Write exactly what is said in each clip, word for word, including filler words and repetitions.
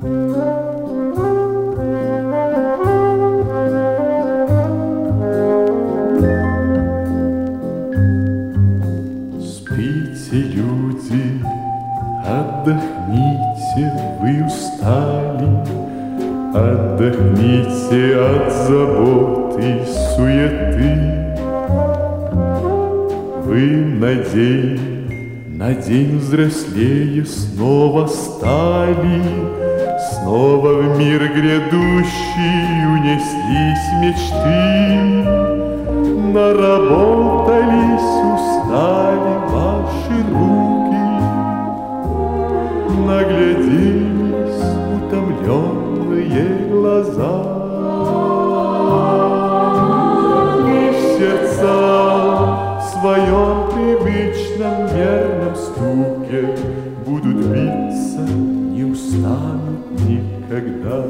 Спите, люди, отдохните, вы устали, отдохните от забот и суеты. Вы на день, на день взрослее снова стали, снова в мир грядущий унеслись мечты. Наработались, устали ваши руки, нагляделись утомленные глаза. И в сердца в своем привычном мерном стуке будут биться, не устанут никогда.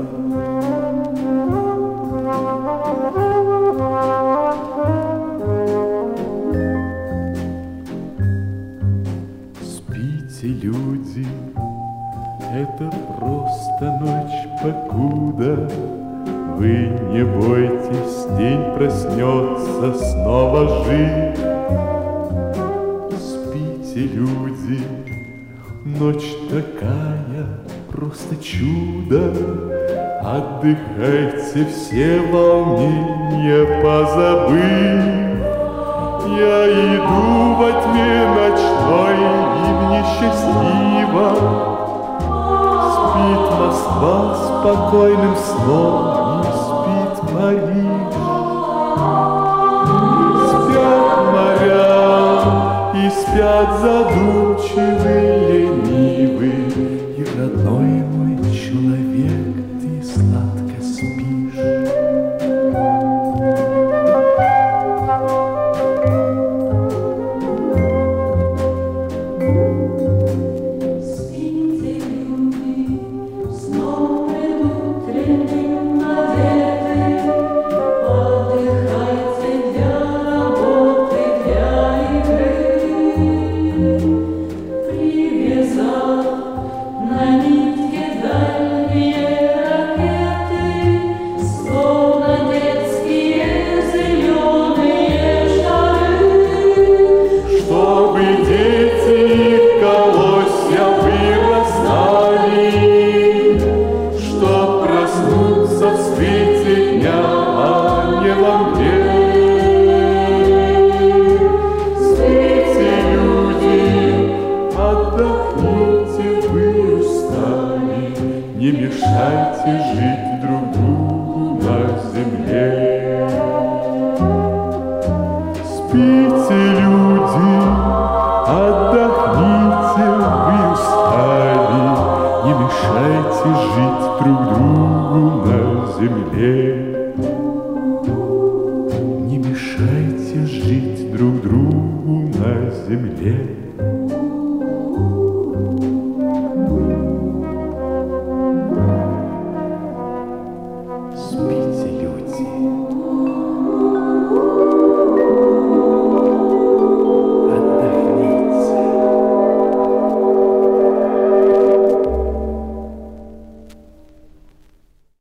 Спите, люди, это просто ночь, покуда вы не бойтесь, день проснется снова жив. Спите, люди, ночь такая, просто чудо. Отдыхайте все волнения позабыв. Я иду во тьме ночной, и мне счастливо. Спит Москва спокойным сном, и спит Париж. Спят моря, и спят задумчивые, ленивые. И, родной мой человек, ты сладко спишь. Не мешайте жить друг другу на земле. Спите, люди, отдохните, вы устали. Не мешайте жить друг другу на земле. Не мешайте жить друг другу на земле.